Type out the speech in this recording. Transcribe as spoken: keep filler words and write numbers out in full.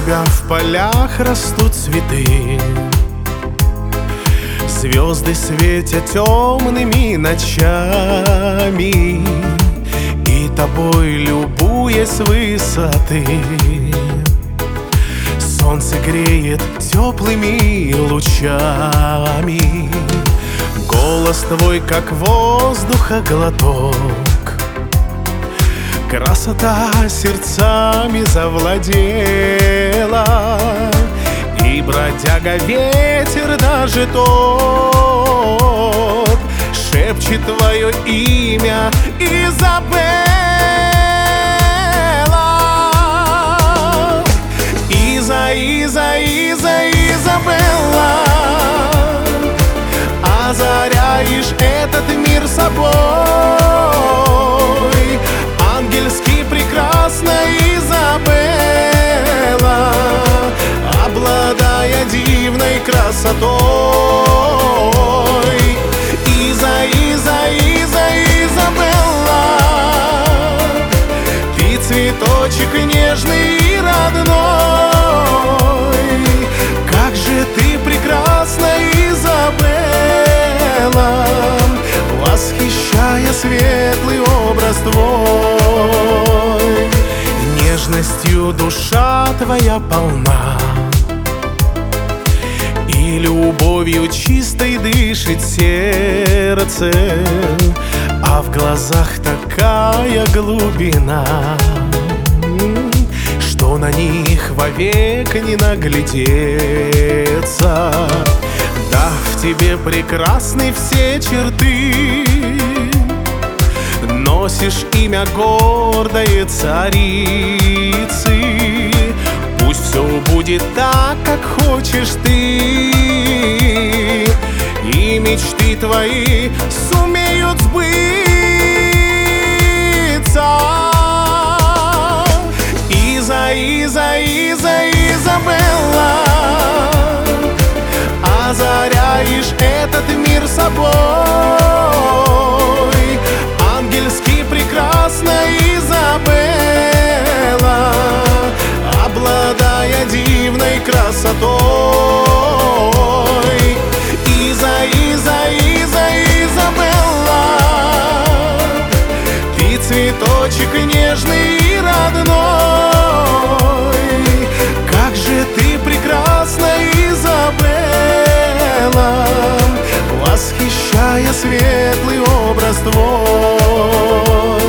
тебя в полях растут цветы, звезды светят темными ночами, и тобой любуясь с высоты солнце греет теплыми лучами. Голос твой, как воздуха глоток, красота сердцами завладела, и бродяга ветер даже тот шепчет твое имя, Изабелла. Иза, Иза, Иза, Изабелла, озаряешь этот мир собой. Ангельски прекрасная Изабелла, обладая дивной красотой. Иза, Иза, Иза, Изабелла, ты цветочек нежный и родной. Как же ты прекрасна, Изабелла, восхищая светлый образ твой. Нежностью душа твоя полна, и любовью чистой дышит сердце, а в глазах такая глубина, что на них вовек не наглядеться. Дав тебе прекрасны все черты, носишь имя гордой царицы. Пусть все будет так, как хочешь ты, и мечты твои сумеют сбыться. Иза, Иза, Иза, Изабелла, озаряешь этот мир собой. Ангельски прекрасная Изабелла, обладая дивной красотой. Иза, Иза, Иза, Изабелла, ты цветочек нежный и родной. Как же ты прекрасна, Изабелла, восхищая светлый образ твой.